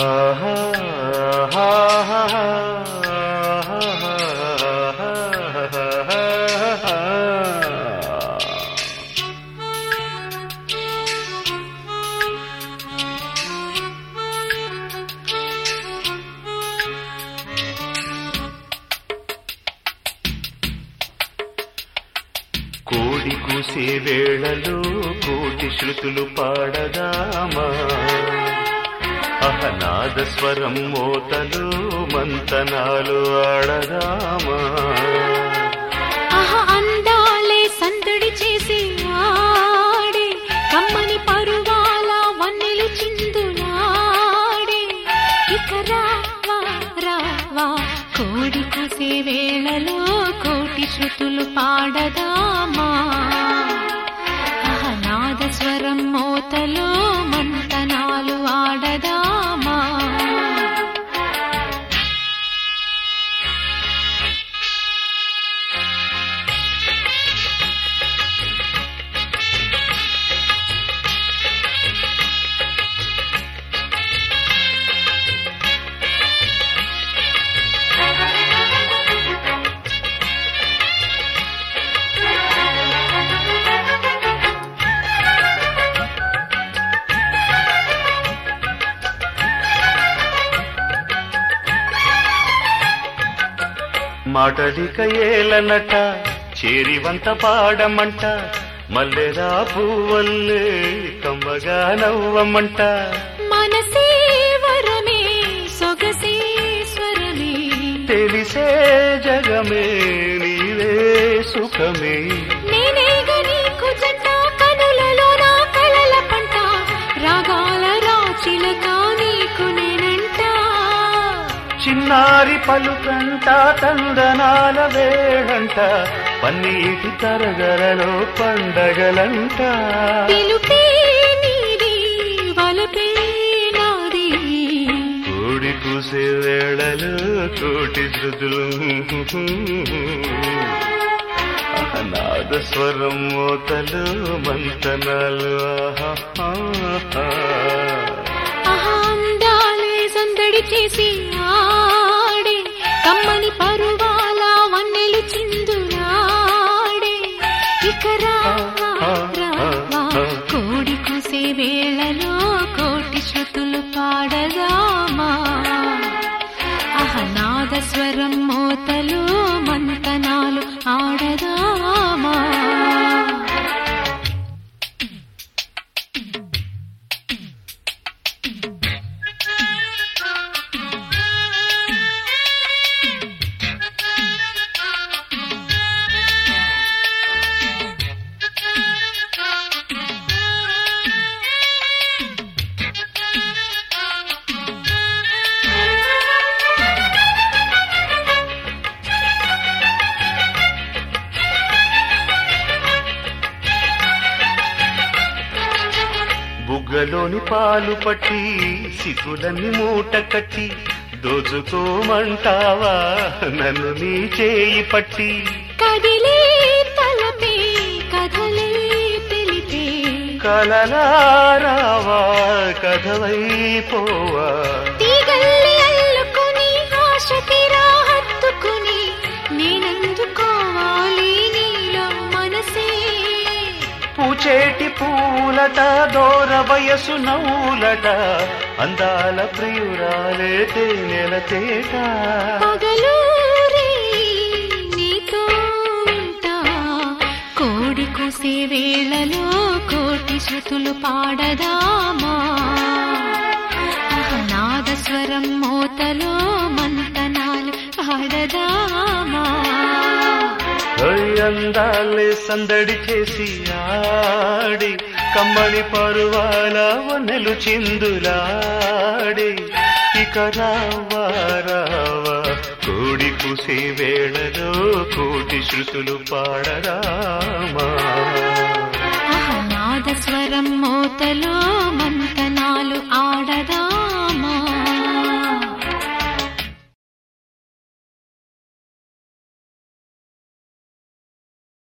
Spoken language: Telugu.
ఆహా కోడి కూసే వేళలో కోటి శృతులు పాడదామా అహనాద స్వరం మోతలు మంతనాలు ఆడదామా అందాలే సందడి చేసి ఆడే కమ్మని పరువాల వన్నెలు చిందులాడే ఇక రావా రావా కోడి కూసే వేళలో కోటి శృతులు పాడదామా అహనాద స్వరం మోతలో మంతనాలు ఆడదామా మాటలిక ఏలనట చేరివంత పాడమంట మల్లెరా పువ్వల్లే కమ్మగా నవ్వమంట మనసే వరమే సొగసే స్వరమే తెలిసే జగమే నీవే సుఖమే నేనేగా నీకు జంట కనులలో నా కలల పంట రాగాల రాచిలక నీకు నేనంట చిన్నారి పలుకంట తందనాల వేళంట పన్నీటి తరగరలో పండగలంట పిలుపే నీది వలపే నాది కోడి కూసే వేళలు కోటి శృతులు అనాద స్వరం మోతలు మంతనాలు అందాలే సందడి చేసి ఆడే కమ్మని పరువాల వన్నెలు చిందులాడే ఇక రావా రావా కోడి కూసే వేళలో కోటి శృతులు పాడదామా అహనాద స్వరం మోతలు మంతనాలు ఆడదామా బుగ్గలోని పాలు పట్టి సిగ్గులన్నీ మూట కట్టి దోచుకోమంటావా నన్ను నీ చేయి పట్టి కదిలే తలపే కథలే తెలిపే కలలారావా కథవైపోవా తీగల్లి అల్లుకుని ఆశ తీరా హత్తుకుని నేనందుకోవాలి నీలో మనసే పూచేటి పూలట దూర వయసు నవ్వులట అందాల ప్రియురాలే తేనెల తేట పగలూరే నీతో ఉంటా కోడి కూసే వేళలో కోటి శృతులు పాడదామా అహనాద స్వరం మోతలో మంతనాలు ఆడదామా అందాలే సందడి చేసి ఆడి కమ్మని పరువాల వనెలు చిందులాడి ఇక రావా రావా కోడి కూసే వేళలో కోటి శృతులు పాడరామా అహనాద స్వరం మోతలో మంతనాలు